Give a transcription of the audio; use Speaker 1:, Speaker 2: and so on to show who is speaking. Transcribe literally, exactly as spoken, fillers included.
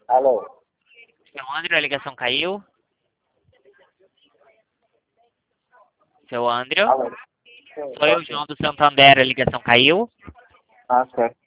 Speaker 1: Alô?
Speaker 2: Seu André, a ligação caiu? Seu André?
Speaker 1: Alô? Sim,
Speaker 2: Sou eu,
Speaker 1: pode ser.
Speaker 2: João do Santander, a ligação caiu?
Speaker 1: Ah, certo.